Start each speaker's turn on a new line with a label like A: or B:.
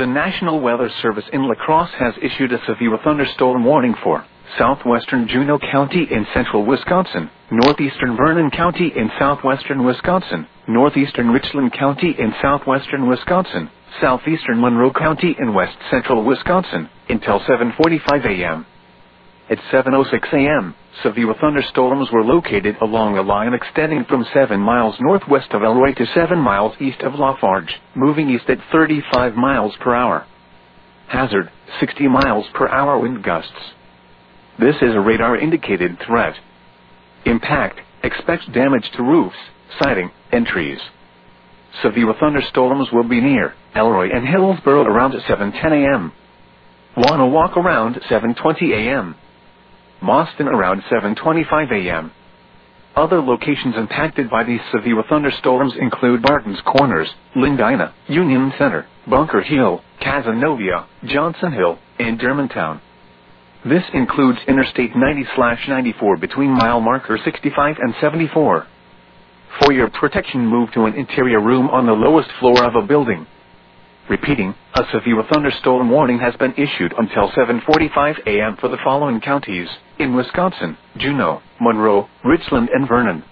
A: The National Weather Service in La Crosse has issued a severe thunderstorm warning for southwestern Juneau County in central Wisconsin, northeastern Vernon County in southwestern Wisconsin, northeastern Richland County in southwestern Wisconsin, southeastern Monroe County in west central Wisconsin, until 7:45 a.m. At 7:06 a.m., severe thunderstorms were located along a line extending from 7 miles northwest of Elroy to 7 miles east of Lafarge, moving east at 35 miles per hour. Hazard, 60 miles per hour wind gusts. This is a radar-indicated threat. Impact, expect damage to roofs, siding, and trees. Severe thunderstorms will be near Elroy and Hillsboro around 7:10 a.m. Wanna-Walk around 7:20 a.m. Boston around 7:25 a.m. Other locations impacted by these severe thunderstorms include Barton's Corners, Lindina, Union Center, Bunker Hill, Cazenovia, Johnson Hill, and Germantown. This includes Interstate 90/94 between mile marker 65 and 74. For your protection, move to an interior room on the lowest floor of a building. Repeating, a severe thunderstorm warning has been issued until 7:45 a.m. for the following counties in Wisconsin: Juneau, Monroe, Richland, and Vernon.